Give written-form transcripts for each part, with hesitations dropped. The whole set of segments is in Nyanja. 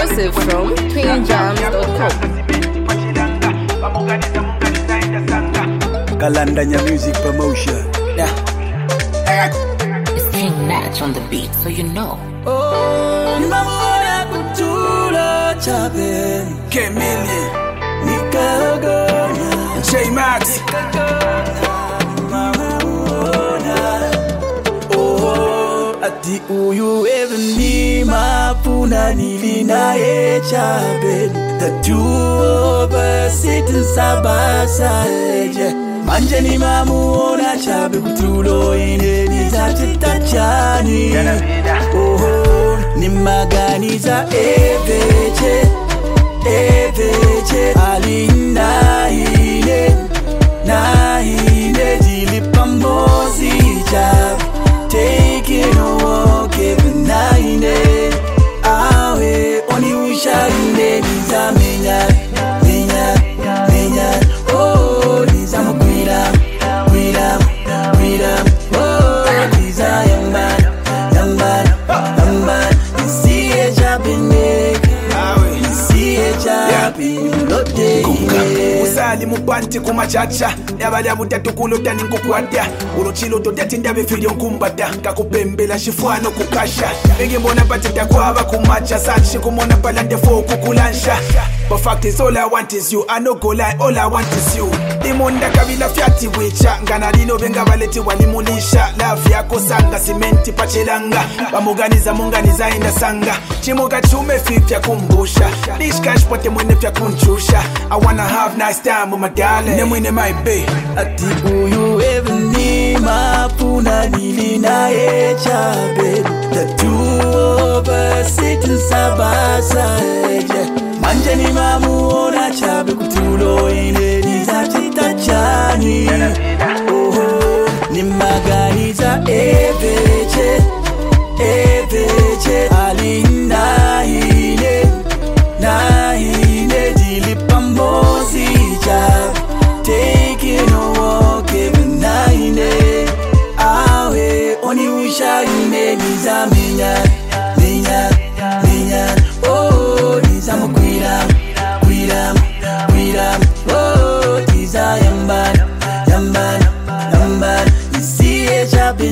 Exclusive from queenjams.com. Kalandanya Music Promotion. It's King Natch on the beat, so you know. Oh, Mamona Kutula Chabe, Kemili, Nikagona, J Max, oh, ati uyu eveni mapuna nilina echabe, the two of us sitting sabasa. Manje ni mamuona chabe kutulo ine nizachitachani. Oh, ni maganiza eveche alinda ine jilipamozi chabe taking a walk every night. Awe oni usha ine nizamenya oh nizama kwira oh nizayamba usali mupanti kumachacha yabalya butatu kulotani nkukwatya uruchilo totati ndabefilyo nkumbata kakupembela shifwano kukasha ingibona patita kwaba kumacha sachi kumona palande fo kukulansha. But fact is all I want is you, I no go lie, all I want is you. Imonda kabila fyati wicha ngana lino benga baleti walimulisha love yako sanga simenti pachelanga bamuganiza munganiza ina sanga chimoga chume fifya kumbusha this cash pote mwene fya kunchusha. I wanna have nice time with my darling ne mwene my bae ati uyu eveni mapuna nilina echabe the two of us sitting sabasa manje ni mamuona chabe kutulo ine nizachitachani. Oh, ni maganiza eveche alinda ine jilipamozi chabe taking a walk every night. Awe oni usha ine nizamenya oh nizama kwira oh nizayamba nisiye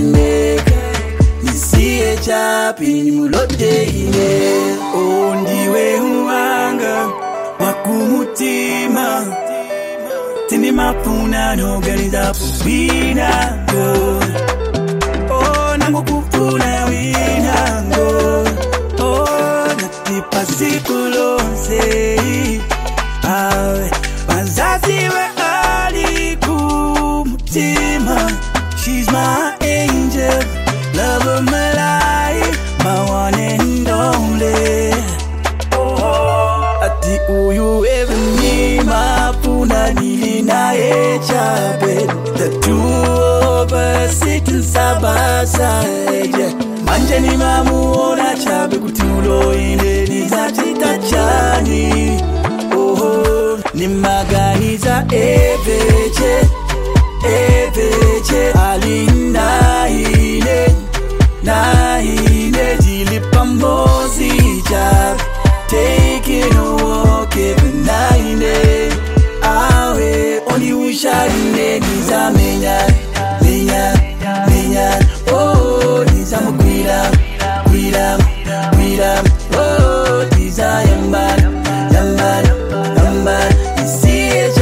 chapi mulode ine oh ndiwe huanga wakumutima tini mapuna noganiza pubinango oh nangu kufuna winango oh natipa sikulonse awe wazazi we alikumutima. She's my angel, love of my life, my one and only. Oh, ati uyu eveni mapuna nilina echabe the two of us sitting sabasa manje ni mamuona chabe kutulo ine nizachitachani. Oh, ni maganiza eveche alinda ine jilipamozi chabe taking a walk every night. Awe oni usha ine nizamenya oh nizama kwira oh nizayamba nisiye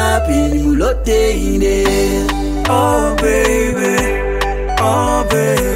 chapi mulode ine oh baby